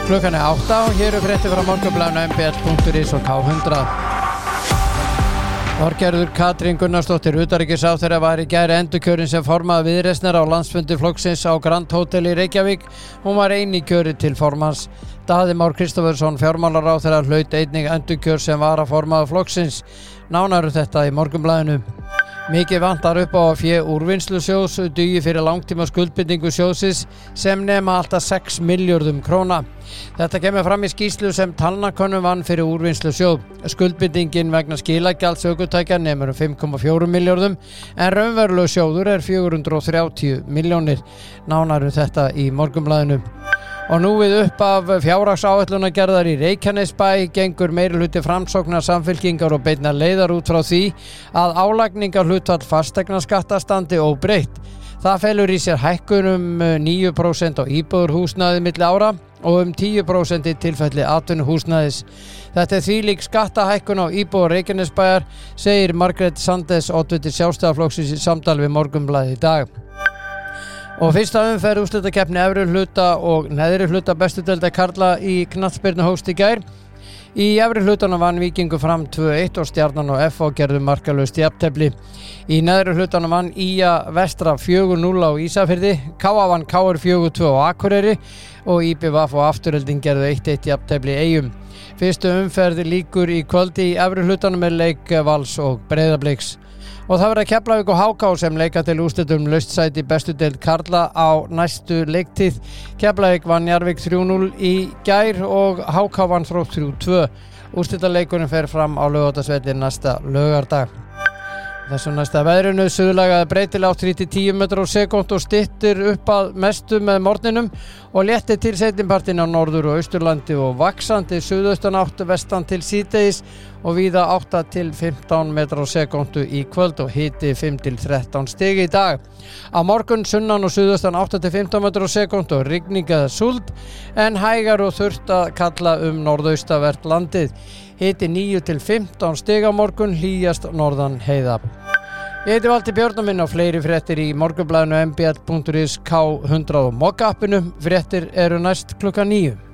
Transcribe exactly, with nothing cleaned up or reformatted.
Klukkan er átta og hér er fréttir frá Morgunblaðinu m b l punktur is og K hundrað. Þorgerður Katrín Gunnarsdóttir utanríkisráðherra var í gær endurkjörin sem formaður Viðreisnar á landsfundi flokksins á Grand Hotel í Reykjavík. Hún var eini kjörin til formanns. Daði Már Kristófersson fjármálaráðherra hlaut einnig endurkjör sem varaformaður flokksins. Nánar um þetta í Morgunblaðinu. Mikið vantar upp á að fé úrvinnslusjóðs dugi fyrir langtíma skuldbindingu sjóðsins sem nema alltaf sex milljörðum króna. Þetta kemur fram í skýrslu sem talnakönnun vann fyrir úrvinnslusjóð. Skuldbindingin vegna skilagjalds ökutækja nemur um fimm komma fjórum milljörðum en raunverulegur sjóður er fjögur hundruð og þrjátíu milljónir. Nánar um þetta í Morgunblaðinu. Og nú við upp af fjárhagsáætlunargerðar í Reykjanesbæ gengur meirihluti Framsóknar Samfylkingar og beinnar leiðar út frá því að álagningarhlutfall fasteignaskatta standi óbreytt. Það felur í sér hækkun um níu prósent á íbúðarhúsnæði milli ára og um tíu prósent í tilfelli atvinnuhúsnæðis. Þetta er þvílík skattahækkun á íbúar Reykjanesbæjar, segir Margrét Sandes, oddviti Sjálfstæðisflokksins í samtali við Morgunblaðið í dag. Og fyrsta umferð úrslitakeppni efri hluta og neðri hluta bestu deildar karla í knattspyrnu hófst í gær. Í efri hlutanum vann Víkingur Fram tvö eitt og Stjarnan og F H gerðu markalaust jafntefli. Í neðri hlutanum vann Í A Vestra fjögur núll á Ísafirði, K A vann K R fjögur tvö á Akureyri og Í B V og Afturelding gerðu eitt eitt jafntefli í Eyjum. Fyrstu umferð lýkur í kvöldi í efri hlutanum með leik Vals og Breiðabliks. Og það verða Keflavík og H K sem leika til úrslitum laust sæti bestu deild karla á næstu leiktíð. Keflavík vann Njarðvík þrjú núll í gær og H K vann Þrótt þrjú tvö. Úrslitaleikurinn fer fram á Laugardalsvelli næsta laugardag. Þessu næsta veðrinu suðlæga breytilega átt þrír til tíu metrar á sekúndu og styttir upp að mestu með morgninum og léttir til seinnipartinn á norður- og austurlandi og vaxandi suðaustan átt vestan til síðdegis og víða átta til fimmtán metrar á sekúndu í kvöld og hiti fimm til þrettán stig í dag. Á morgun sunnan og suðaustan átta til fimmtán metrar á sekúndu og rigning eða súld en hægar og þurrt að kalla um norðaustavert landið. Hiti níu til fimmtán stig á morgun, hlýjast norðan heiða. Ég heiti Valtý Björn og minn á fleiri fréttir í Morgunblaðinu m b l punktur is, K hundrað og Mokka appinu. Fréttir eru næst klukkan níu.